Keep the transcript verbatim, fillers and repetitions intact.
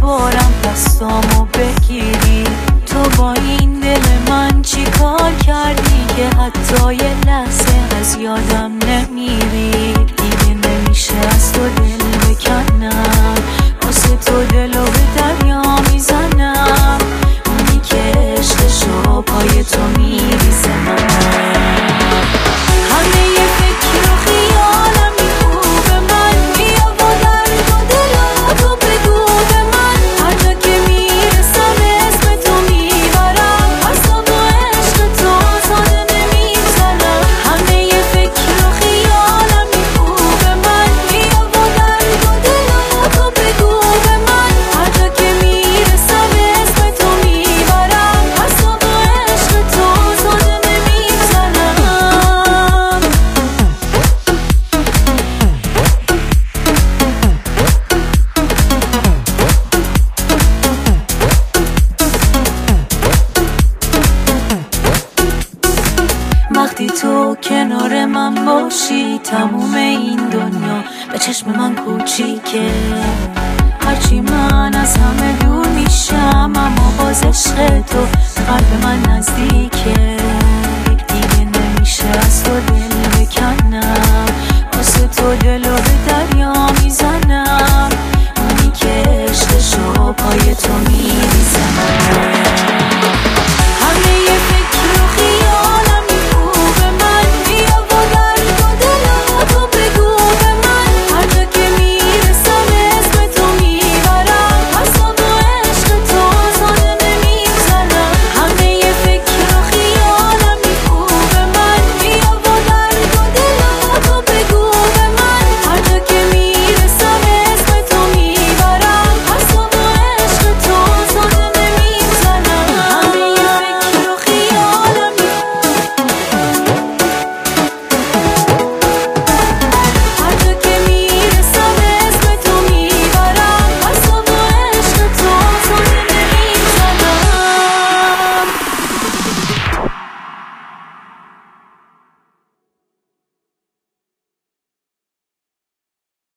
بارم دستامو بگیری. تو با این دل من چی کار کردی که حتی یه لحظه از یادم نمیری. دیگه نمیشه از تو دل بکنم، واسه تو دلو به دریا میزنم. اونی که عشقشو پای تو میریزه من. همه یه فکر و خیالم میخوبه من. بیا با درد و دلم تو بگو به من. هر جا که میرسم اسم تو میبرم، حساب و عشق تو ساده نمیزنم. همه یه فکر و خیالم میخوبه من. بیا با درد و دلم تو بگو به من. هر جا که میرسم اسم تو میبرم، حساب و عشق تو ساده نمیزنم. وقتی تو کنار من باشی تموم این دنیا به چشم من کوچیکه. هرچی من از همه دور میشم اما باز عشق تو به قلب من نزدیکه. دیگه نمیشه از تو